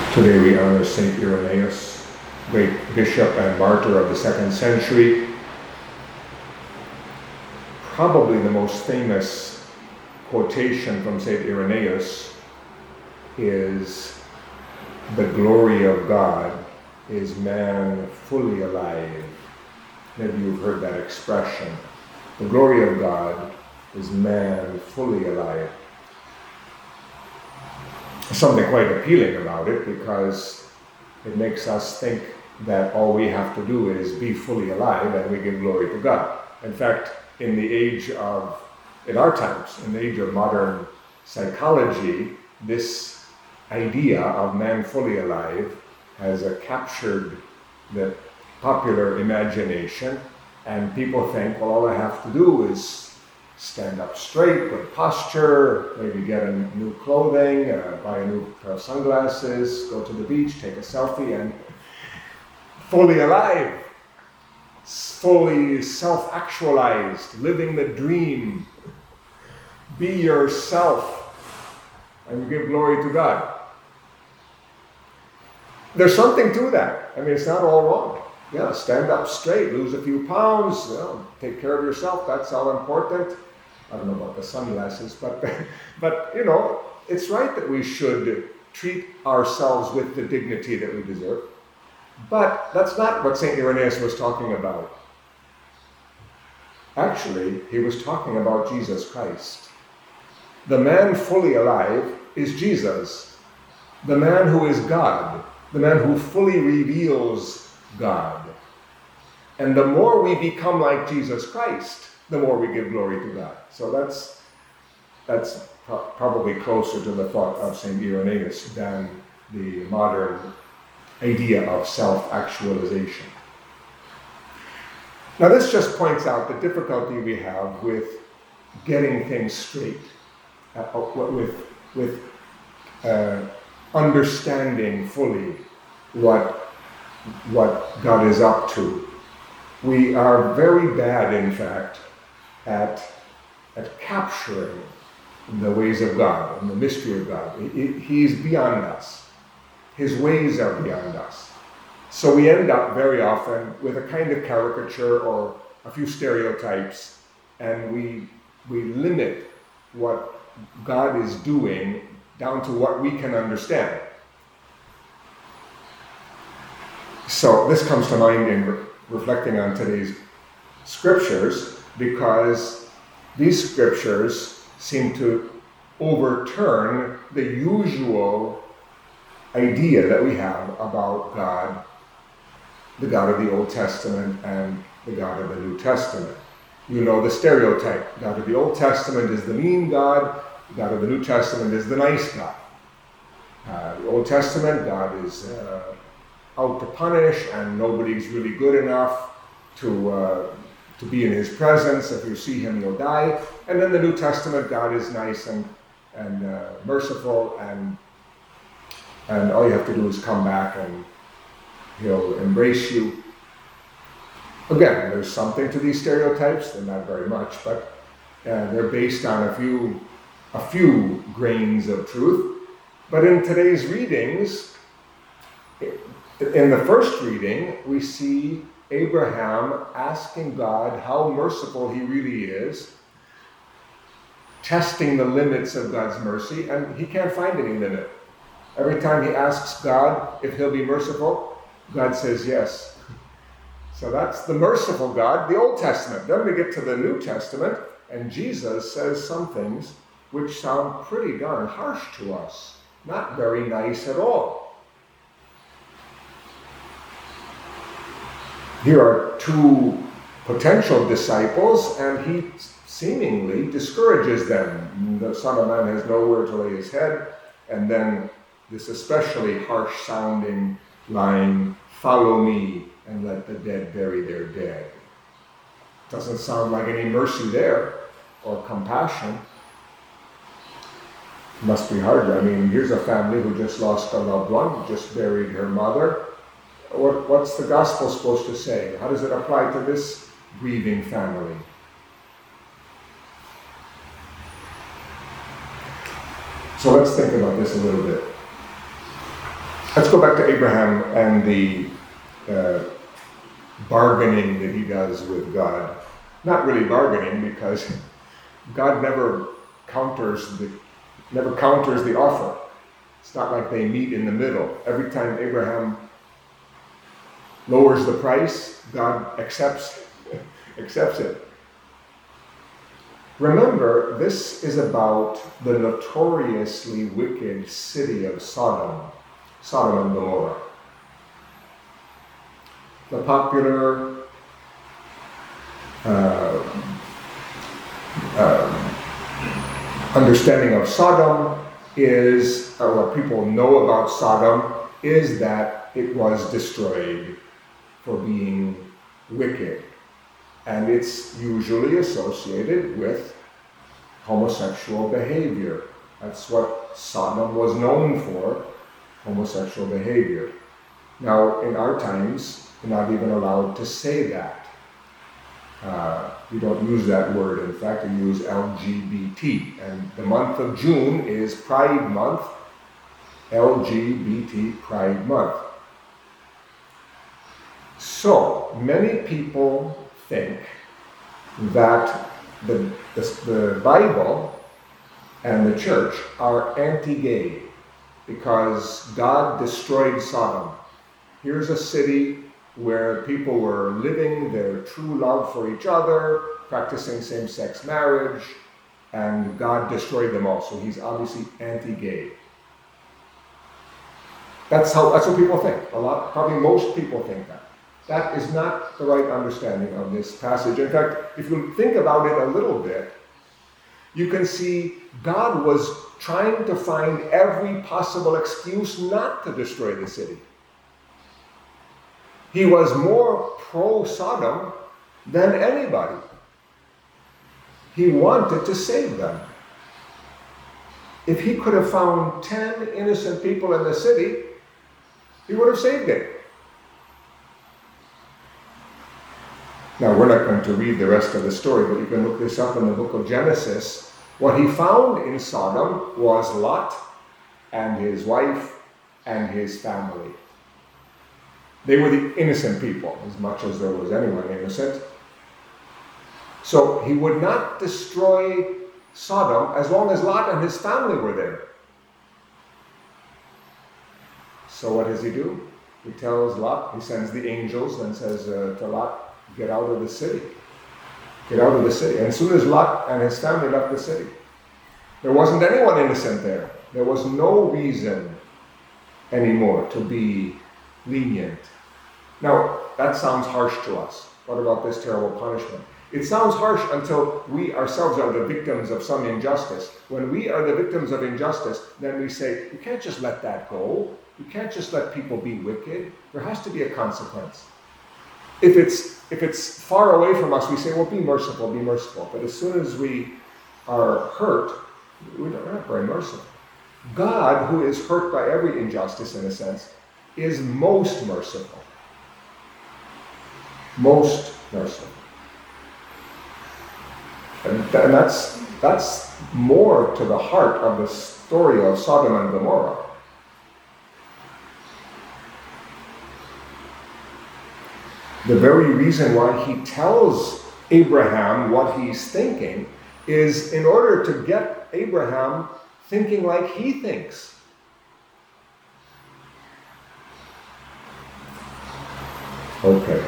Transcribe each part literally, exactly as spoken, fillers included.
Today we honor Saint Irenaeus, great bishop and martyr of the second century. Probably the most famous quotation from Saint Irenaeus is, "The glory of God is man fully alive." Maybe you've heard that expression. The glory of God is man fully alive. Something quite appealing about it, because it makes us think that all we have to do is be fully alive and we give glory to God. In fact, in the age of, in our times, in the age of modern psychology, this idea of man fully alive has uh, captured the popular imagination, and people think, well, all I have to do is stand up straight, good posture, maybe get a new clothing, uh, buy a new pair of sunglasses, go to the beach, take a selfie, and fully alive, fully self-actualized, living the dream. Be yourself, and you give glory to God. There's something to that. I mean, it's not all wrong. Yeah, stand up straight, lose a few pounds, you know, take care of yourself, that's all important. I don't know about the sunglasses, but, but you know, it's right that we should treat ourselves with the dignity that we deserve. But that's not what Saint Irenaeus was talking about. Actually, he was talking about Jesus Christ. The man fully alive is Jesus, the man who is God, the man who fully reveals God. And the more we become like Jesus Christ, the more we give glory to God. So that's that's pro- probably closer to the thought of Saint Irenaeus than the modern idea of self-actualization. Now this just points out the difficulty we have with getting things straight, uh, with, with uh, understanding fully what, what God is up to. We are very bad, in fact, at, at capturing the ways of God and the mystery of God. He, he's beyond us. His ways are beyond us. So we end up very often with a kind of caricature or a few stereotypes, and we, we limit what God is doing down to what we can understand. So this comes to mind in re- reflecting on today's scriptures, because these scriptures seem to overturn the usual idea that we have about God, the God of the Old Testament and the God of the New Testament. You know the stereotype. God of the Old Testament is the mean God, the God of the New Testament is the nice God. Uh, the Old Testament, God is uh, out to punish, and nobody's really good enough to uh, to be in his presence. If you see him, you'll die. And then the New Testament, God is nice and and uh, merciful, and and all you have to do is come back and he'll embrace you. Again, there's something to these stereotypes. They're not very much, but uh, they're based on a few a few grains of truth. But in today's readings, in the first reading, we see Abraham asking God how merciful he really is, testing the limits of God's mercy, and he can't find any limit. Every time he asks God if he'll be merciful, God says yes. So that's the merciful God, the Old Testament. Then we get to the New Testament, and Jesus says some things which sound pretty darn harsh to us, not very nice at all. Here are two potential disciples, and he seemingly discourages them. The Son of Man has nowhere to lay his head, and then this especially harsh-sounding line, "Follow me and let the dead bury their dead." Doesn't sound like any mercy there, or compassion. Must be hard. I mean, here's a family who just lost a loved one, just buried her mother. What, what's the gospel supposed to say? How does it apply to this grieving family? So let's think about this a little bit. Let's go back to Abraham and the uh, bargaining that he does with God. Not really bargaining, because God never counters the never counters the offer. It's not like they meet in the middle. Every time Abraham lowers the price, God accepts accepts it. Remember, this is about the notoriously wicked city of Sodom, Sodom and Gomorrah. The popular uh, uh, understanding of Sodom is, or what people know about Sodom, is that it was destroyed for being wicked. And it's usually associated with homosexual behavior. That's what Sodom was known for, homosexual behavior. Now, in our times, you're not even allowed to say that. Uh, you don't use that word. In fact, you use L G B T. And the month of June is Pride Month, L G B T Pride Month. So, many people think that the, the, the Bible and the church are anti-gay because God destroyed Sodom. Here's a city where people were living their true love for each other, practicing same-sex marriage, and God destroyed them all. So he's obviously anti-gay. That's how. That's what people think. A lot, probably most people think that. That is not the right understanding of this passage. In fact, if you think about it a little bit, you can see God was trying to find every possible excuse not to destroy the city. He was more pro-Sodom than anybody. He wanted to save them. If he could have found ten innocent people in the city, he would have saved it. Now, we're not going to read the rest of the story, but you can look this up in the book of Genesis. What he found in Sodom was Lot and his wife and his family. They were the innocent people, as much as there was anyone innocent. So he would not destroy Sodom as long as Lot and his family were there. So what does he do? He tells Lot, he sends the angels and says uh, to Lot, get out of the city. Get out of the city. And as soon as Lot and his family left the city, there wasn't anyone innocent there. There was no reason anymore to be lenient. Now, that sounds harsh to us. What about this terrible punishment? It sounds harsh until we ourselves are the victims of some injustice. When we are the victims of injustice, then we say, you can't just let that go. You can't just let people be wicked. There has to be a consequence. If it's if it's far away from us, we say, well, be merciful, be merciful. But as soon as we are hurt, we're not very merciful. God, who is hurt by every injustice in a sense, is most merciful. Most merciful. And, and that's, that's more to the heart of the story of Sodom and Gomorrah. The very reason why he tells Abraham what he's thinking is in order to get Abraham thinking like he thinks. Okay.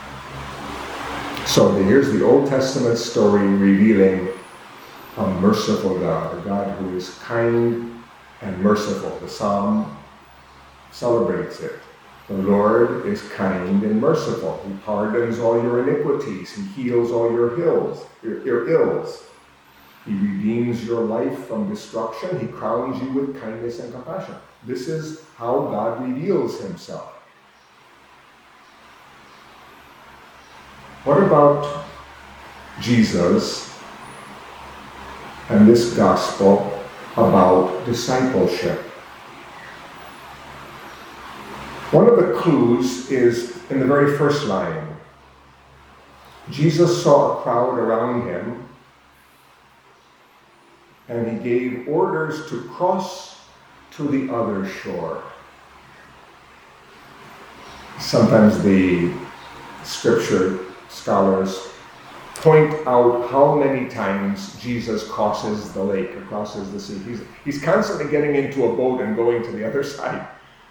So here's the Old Testament story revealing a merciful God, a God who is kind and merciful. The Psalm celebrates it. The Lord is kind and merciful. He pardons all your iniquities. He heals all your ills, your, your ills. He redeems your life from destruction. He crowns you with kindness and compassion. This is how God reveals himself. What about Jesus and this gospel about discipleship? One of the clues is in the very first line. Jesus saw a crowd around him, and he gave orders to cross to the other shore. Sometimes the scripture scholars point out how many times Jesus crosses the lake or crosses the sea. He's, he's constantly getting into a boat and going to the other side.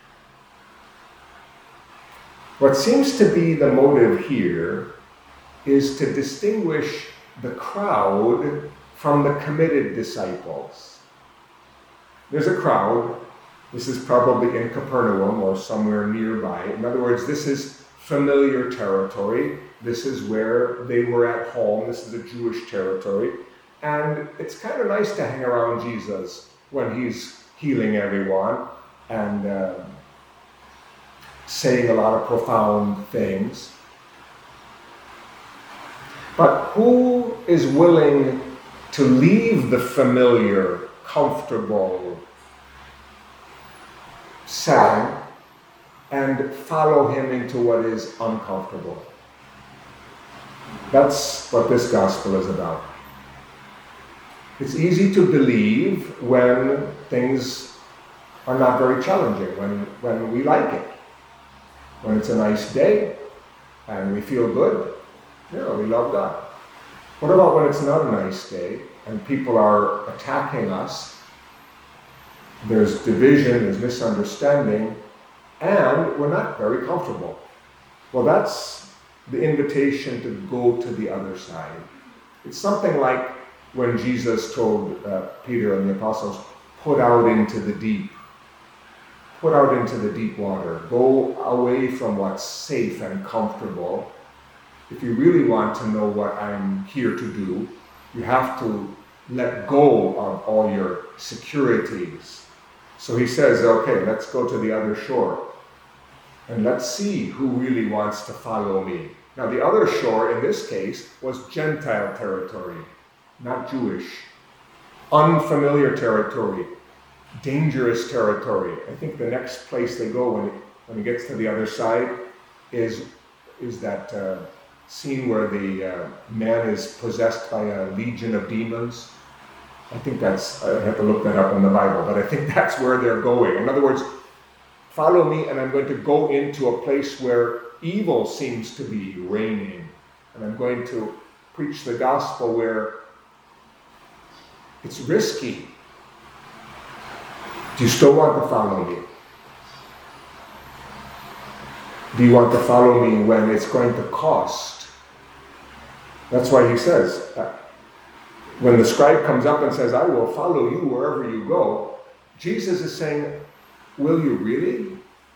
What seems to be the motive here is to distinguish the crowd from the committed disciples. There's a crowd. This is probably in Capernaum or somewhere nearby. In other words, this is familiar territory. This is where they were at home. This is a Jewish territory. And it's kind of nice to hang around Jesus when he's healing everyone and uh, saying a lot of profound things. But who is willing to leave the familiar, comfortable setting and follow him into what is uncomfortable? That's what this gospel is about. It's easy to believe when things are not very challenging, when, when we like it, when it's a nice day and we feel good. You know, we love God. What about when it's not a nice day and people are attacking us? There's division, there's misunderstanding, and we're not very comfortable. Well, that's the invitation to go to the other side. It's something like when Jesus told uh, Peter and the apostles, put out into the deep. Put out into the deep water. Go away from what's safe and comfortable. If you really want to know what I'm here to do, you have to let go of all your securities. So he says, okay, let's go to the other shore. And let's see who really wants to follow me. Now, the other shore, in this case, was Gentile territory, not Jewish. Unfamiliar territory, dangerous territory. I think the next place they go when it, when it gets to the other side is, is that uh, scene where the uh, man is possessed by a legion of demons. I think that's, I have to look that up in the Bible, but I think that's where they're going. In other words, follow me and I'm going to go into a place where evil seems to be reigning. And I'm going to preach the gospel where it's risky. Do you still want to follow me? Do you want to follow me when it's going to cost? That's why he says, uh, when the scribe comes up and says, I will follow you wherever you go, Jesus is saying, will you really?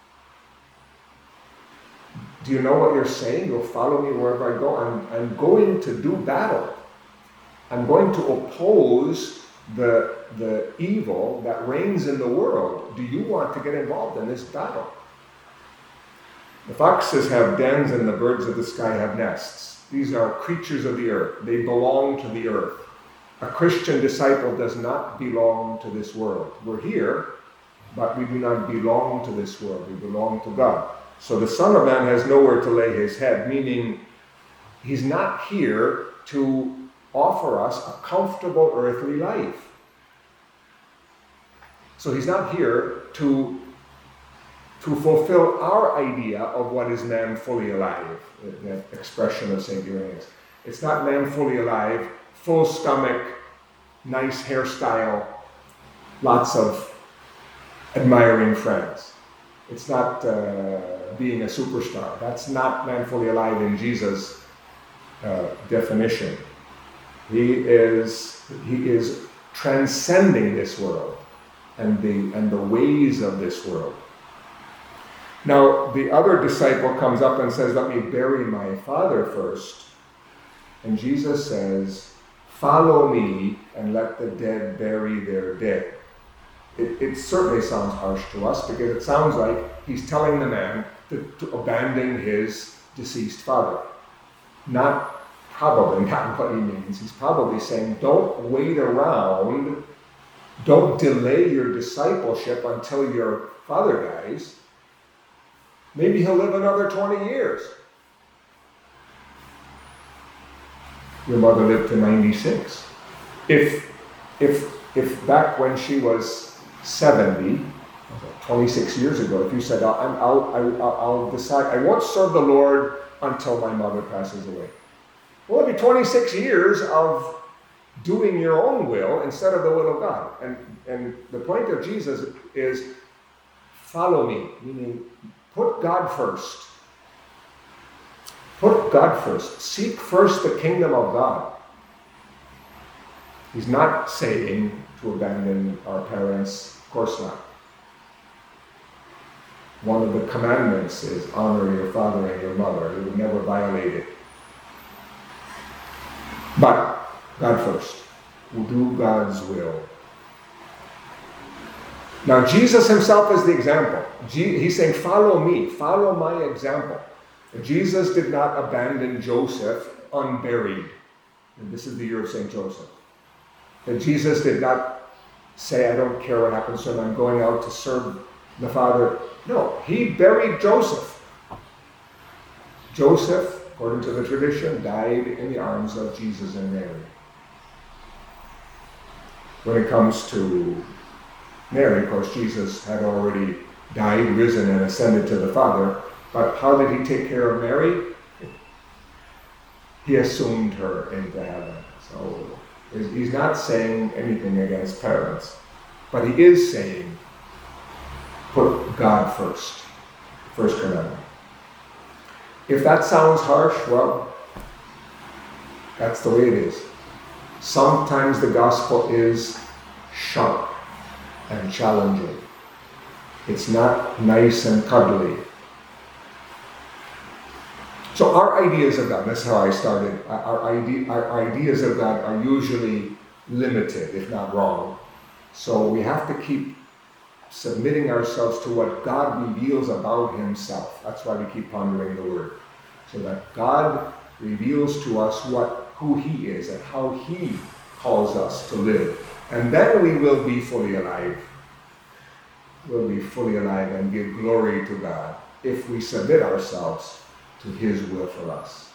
Do you know what you're saying? You'll follow me wherever I go. I'm, I'm going to do battle. I'm going to oppose the, the evil that reigns in the world. Do you want to get involved in this battle? The foxes have dens and the birds of the sky have nests. These are creatures of the earth. They belong to the earth. A Christian disciple does not belong to this world. We're here, but we do not belong to this world. We belong to God. So the Son of Man has nowhere to lay his head, meaning he's not here to offer us a comfortable earthly life. So he's not here to, to fulfill our idea of what is man fully alive, that expression of Saint Irenaeus. It's not man fully alive, full stomach, nice hairstyle, lots of admiring friends. It's not uh, being a superstar. That's not man fully alive in Jesus' uh, definition. He is he is transcending this world and the and the ways of this world. Now the other disciple comes up and says, "Let me bury my father first." And Jesus says, "Follow me and let the dead bury their dead." It, it certainly sounds harsh to us because it sounds like he's telling the man to, to abandon his deceased father. Not probably, not what he means. He's probably saying, don't wait around, don't delay your discipleship until your father dies. Maybe he'll live another twenty years. Your mother lived to ninety-six. If, if, if back when she was seventy, twenty-six years ago, if you said, I'll, I'll, I'll, I'll decide, I won't serve the Lord until my mother passes away. Well, it'll be twenty-six years of doing your own will instead of the will of God. And, and the point of Jesus is, follow me, meaning put God first. Put God first. Seek first the kingdom of God. He's not saying to abandon our parents, of course not. One of the commandments is honor your father and your mother. You will never violate it. But God first. We'll do God's will. Now Jesus himself is the example. He's saying, follow me. Follow my example. Jesus did not abandon Joseph unburied. And this is the year of Saint Joseph. And Jesus did not say, I don't care what happens to him, I'm going out to serve the Father. No, he buried Joseph. Joseph, according to the tradition, died in the arms of Jesus and Mary. When it comes to Mary, of course, Jesus had already died, risen, and ascended to the Father. But how did he take care of Mary? He assumed her into heaven. So he's not saying anything against parents, but he is saying, put God first. First commandment. If that sounds harsh, well, that's the way it is. Sometimes the gospel is sharp and challenging. It's not nice and cuddly. So our ideas of God, that's how I started, our, ide- our ideas of God are usually limited, if not wrong. So we have to keep submitting ourselves to what God reveals about himself. That's why we keep pondering the word. So that God reveals to us what who he is and how he calls us to live. And then we will be fully alive. We'll be fully alive and give glory to God if we submit ourselves to his will for us.